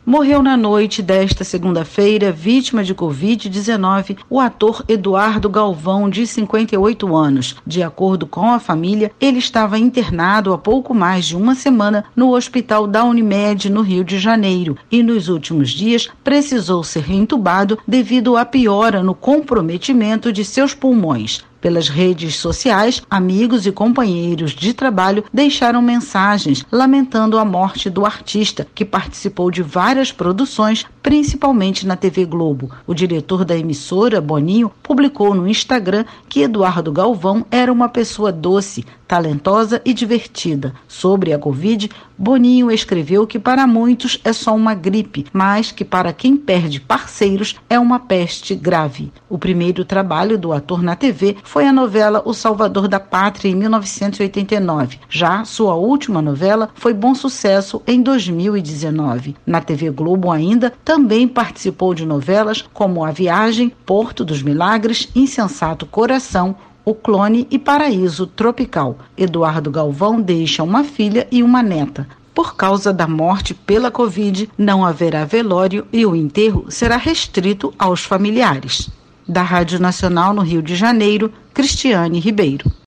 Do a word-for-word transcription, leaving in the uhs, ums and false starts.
Morreu na noite desta segunda-feira, vítima de covid dezenove, o ator Eduardo Galvão, de cinquenta e oito anos. De acordo com a família, ele estava internado há pouco mais de uma semana no hospital da Unimed, no Rio de Janeiro, e nos últimos dias precisou ser entubado devido à piora no comprometimento de seus pulmões. Pelas redes sociais, amigos e companheiros de trabalho deixaram mensagens lamentando a morte do artista, que participou de várias produções, principalmente na T V Globo. O diretor da emissora, Boninho, publicou no Instagram que Eduardo Galvão era uma pessoa doce, talentosa e divertida. Sobre a Covid, Boninho escreveu que para muitos é só uma gripe, mas que para quem perde parceiros é uma peste grave. O primeiro trabalho do ator na T V foi a novela O Salvador da Pátria, em mil novecentos e oitenta e nove. Já sua última novela foi Bom Sucesso, em dois mil e dezenove. Na T V Globo ainda, também participou de novelas como A Viagem, Porto dos Milagres, Insensato Coração, O Clone e Paraíso Tropical. Eduardo Galvão deixa uma filha e uma neta. Por causa da morte pela Covid, não haverá velório e o enterro será restrito aos familiares. Da Rádio Nacional no Rio de Janeiro, Cristiane Ribeiro.